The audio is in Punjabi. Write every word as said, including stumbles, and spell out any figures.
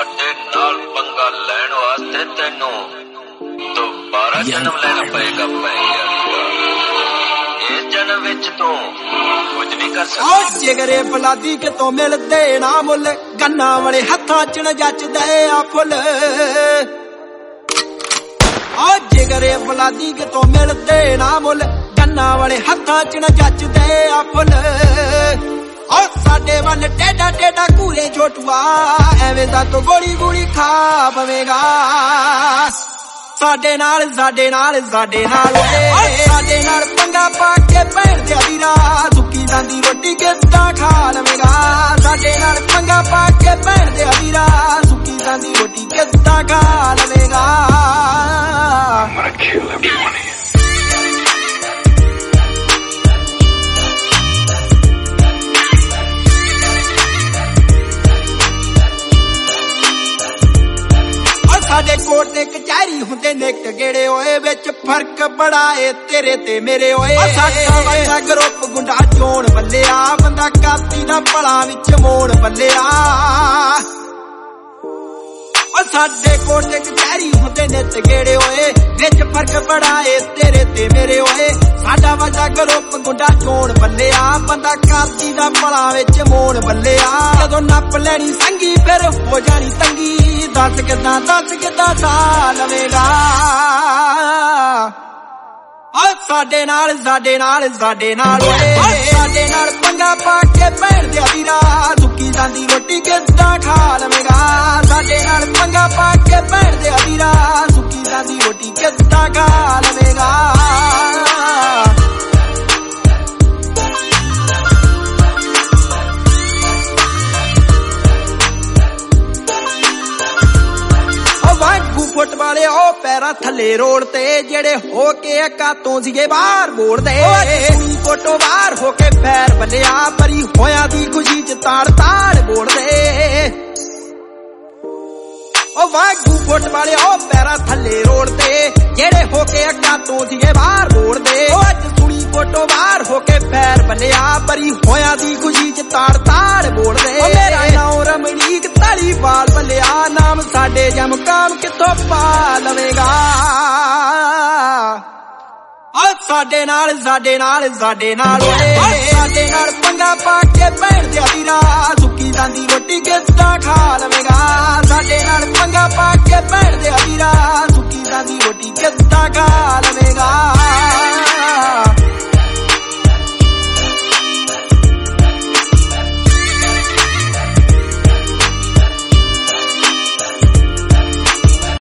ਸਾਡੇ ਨਾਲ ਪੰਗਾ ਲੈਣ ਵਾਸਤੇ ਤੈਨੂੰ ਦੁਬਾਰਾ ਜਨਮ ਲੈਣਾ ਪਏਗਾ ਪੈਂਦਾ ਇਸ ਜਨਮ ਵਿੱਚ ਤੂੰ ਕੁਝ ਨਹੀਂ ਕਰ ਸਕਦਾ। ਜਿਗਰੇ ਫਲਾਦੀ ਕਿਤੋਂ ਮਿਲਦੇ ਨਾ ਮੁੱਲ ਗੰਨਾ ਵਾਲੇ ਹੱਥਾਂ ਚ ਨ ਜੱਚਦੇ ਆ ਫੁੱਲ। ਆ ਜਿਗਰੇ ਫਲਾਦੀ ਕਿਤੋਂ ਮਿਲਦੇ ਨਾ ਮੁੱਲ ਗੰਨਾ ਵਾਲੇ ਹੱਥਾਂ ਚ ਨ ਜੱਚਦੇ ਆ ਫੁੱਲ। ਆ ਸਾਡੇ ਵੱਲ ਟੇਡਾ ਟੇਡਾ ਘੂਰੇ ਛੋਟੂਆ ਐਵੇਂ ਦਾ ਤੂੰ ਗੋਲੀ ਗੋਲੀ ਖਾ ਪਵੇਗਾ। ਸਾਡੇ ਨਾਲ ਸਾਡੇ ਨਾਲ ਸਾਡੇ ਨਾਲ ਸਾਡੇ ਨਾਲ ਪੰਗਾ ਪਾ ਕੇ ਭੈਣ ਦੇ ਵੀਰਾ ਸੁੱਕੀ ਜਾਂਦੀ ਰੋਟੀ ਕਿੱਦਾਂ ਖਾ ਲਵੇਗਾ। ਸਾਡੇ ਨਾਲ ਪੰਗਾ ਪਾ ਕੇ ਭੈਣ ਦੇ ਵੀਰਾ ਸੁੱਕੀ ਜਾਂਦੀ ਰੋਟੀ ਕਿੱਦਾਂ ਖਾ ਲਵੇਗਾ। ਸਾਡੇ ਕੋਟ ਤੇ ਕਚਹਿਰੀ ਹੁੰਦੇ ਨੇ ਟਗੇੜੇ ਓਏ ਵਿੱਚ ਫਰਕ ਬੜਾ ਏ ਤੇਰੇ ਤੇ ਮੇਰੇ ਓਏ। ਸਾਡਾ ਵਾਲਾ ਗਰੁੱਪ ਗੁੰਡਾ ਚੋਣ ਬੱਲਿਆ ਬੰਦਾ ਕਾਤੀ ਦਾ ਭਲਾ ਵਿੱਚ ਮੋੜ ਬੱਲਿਆ। ਸਾਡੇ ਕੋਟ ਤੇ ਕਚਹਿਰੀ ਹੁੰਦੇ ਨੇ ਟਗੇੜੇ ਓਏ ਵਿੱਚ ਫਰਕ ਬੜਾ ਏ ਤੇਰੇ ਤੇ ਮੇਰੇ ਓਏ। ਸਾਡਾ ਵਾਲਾ ਗਰੁੱਪ ਗੁੰਡਾ ਚੋਣ ਬੱਲਿਆ ਬੰਦਾ ਕਾਤੀ ਦਾ ਭਲਾ ਵਿੱਚ ਮੋੜ ਬੱਲਿਆ। ਜਦੋਂ ਨੱਪ ਲੈਣੀ ਸੰਗੀ ਫਿਰ ਹੋ ਜਾਣੀ ਤੰਗੀ ਦੱਸ ਕਿੱਦਾਂ ਦੱਸ ਕਿੱਦਾਂ ਸਾ ਲਵੇਗਾ। ਆ ਸਾਡੇ ਨਾਲ ਸਾਡੇ ਨਾਲ ਸਾਡੇ ਨਾਲ ਸਾਡੇ ਨਾਲ ਪੰਗਾ ਪਾ ਕੇ ਭੈਣ ਦੇ ਵੀਰਾ ਸੁੱਕੀ ਜਾਂਦੀ ਰੋਟੀ ਕਿੱਦਾਂ ਖਾ ਲਵੇਗਾ। ਸਾਡੇ ਨਾਲ ਪੰਗਾ ਪਾ ਕੇ ਭੈਣ ਦੇ ਵੀਰਾ ਸੁੱਕੀ ਜਾਂਦੀ ਰੋਟੀ ਕਿੱਦਾਂ ਖਾ ਲਵੇਗਾ। ਫੁੱਟ ਵਾਲੇ ਉਹ ਪੈਰਾਂ ਥੱਲੇ ਰੋੜ ਤੇ ਜਿਹੜੇ ਹੋ ਕੇ ਕਾਤੋਂ ਸੀਗੇ ਬਾਹਰ ਬੋੜਦੇ। ਕੋਟੋ ਬਾਹਰ ਹੋ ਕੇ ਪੈਰ ਬੱਲਿਆ ਪਰੀ ਹੋਇਆ ਦੀ ਖੁਸ਼ੀ ਚ ਤਾੜ ਤਾੜ ਬੋੜਦੇ। ਉਹ ਵਾਗੂ ਫੁੱਟ ਵਾਲੇ ਉਹ ਪੈਰਾਂ ਥੱਲੇ ਰੋੜ ਤੇ ਜਿਹੜੇ ਹੋ ਕੇ ਕਾਤੋਂ ਸੀਗੇ ਬਾਹਰ ਬੋੜਦੇ। ਉਹ ਅੱਜ ਸੁਣੀ ਕੋਟੋ ਬਾਹਰ ਹੋ ਕੇ ਪੈਰ ਬੱਲਿਆ ਪਰੀ ਹੋਇਆ ਦੀ ਖੁਸ਼ੀ ਚ ਤਾੜ ਤਾੜ ਬੋੜਦੇ। ਮੇਰਾ ਨਾਮ ਰਮਣੀਕ ਧਾਲੀਵਾਲ ਬੱਲਿਆ ਨਾਮ ਸਾਡੇ ਜਮਕਾਮ ਕਿੱਥੋਂ ਪਾ ਲਵੇਗਾ। ਆ ਸਾਡੇ ਨਾਲ ਸਾਡੇ ਨਾਲ ਸਾਡੇ ਨਾਲ ਸਾਡੇ ਨਾਲ ਪੰਗਾ ਪਾ ਕੇ ਭੈਣ ਦੇ